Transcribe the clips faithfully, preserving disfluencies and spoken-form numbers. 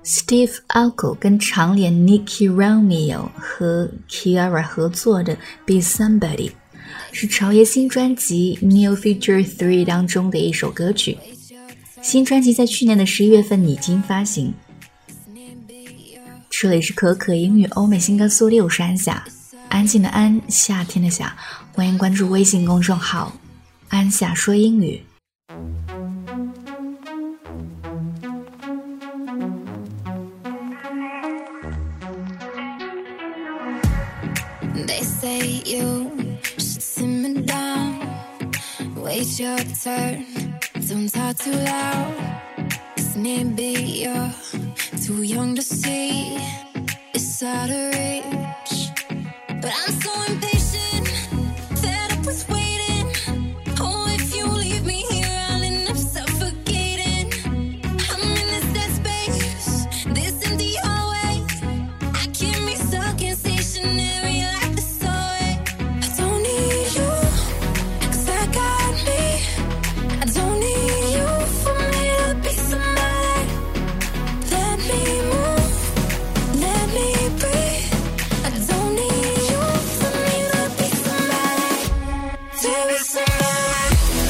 Steve Aoki 跟长脸 Nicky Romeo 和 Kiara 合作的 Be Somebody 是朝野新专辑 New Future three 当中的一首歌曲。新专辑在去年的十一月份已经发行。这里是可可英语欧美新歌速六，我是安夏，安静的安，夏天的夏，欢迎关注微信公众号安夏说英语。 They say you should simmer down, wait your turn, don't talk too loud, 'cause maybe you're too young to see, it's out of reach, but I'm so impatient, fed up with waiting, oh if you leave me here I'll end up suffocating, I'm in this dead space, this empty hallway, I can't be stuck in stationary like this always, I don't need you, 'cause I got me, I don't need you for me to be somebody, let me move, let me breathe, I don't need you for me to be somebody, to be somebody,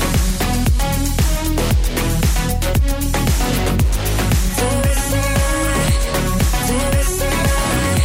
to be somebody, to be somebody,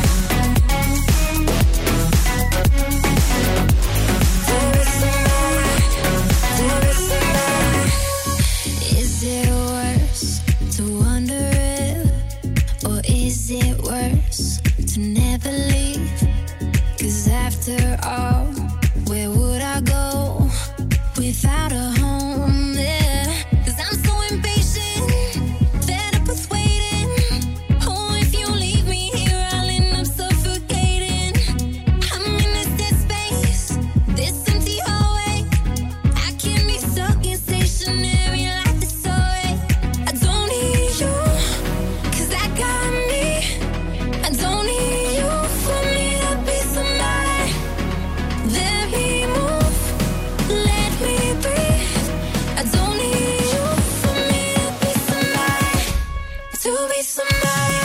to be somebody, to be somebody. Is it worse to wonder if, or is it worse to never leave? 'Cause after all, where would I go without a home? Yeah. 'Cause I'm so impatient, fed up with waiting. Oh, if you leave me here, I'll end up suffocating. I'm in this dead space, this empty hallway. I can't be stuck in stationary like this always. I don't need you, 'cause I got me. I don't need you for me to be somebody. Let me move, let me breathe. I don't need you for me to be somebody, to be somebody,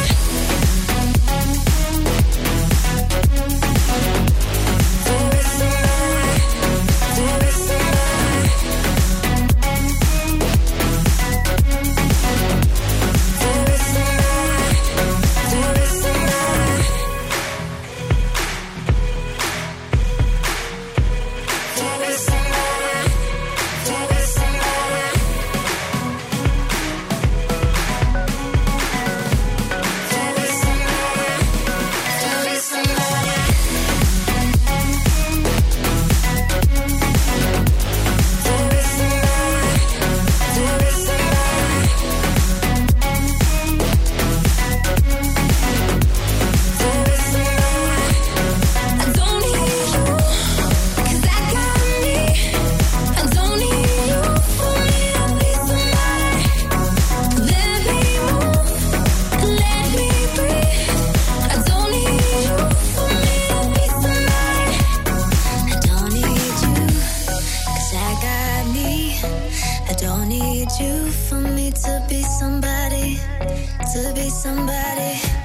to be somebody, to be somebody, to be somebody, to be somebody, to be somebody, to be somebody, to be somebody, to be somebody, to be somebody, to be somebody, to be somebody. I don't need you, 'cause I got me. I don't need you for me to be somebody. Let me move, let me breathe. I don't need you for me to be somebody. I don't need you, 'cause I got me. I don't need you for me to be somebody, to be somebody.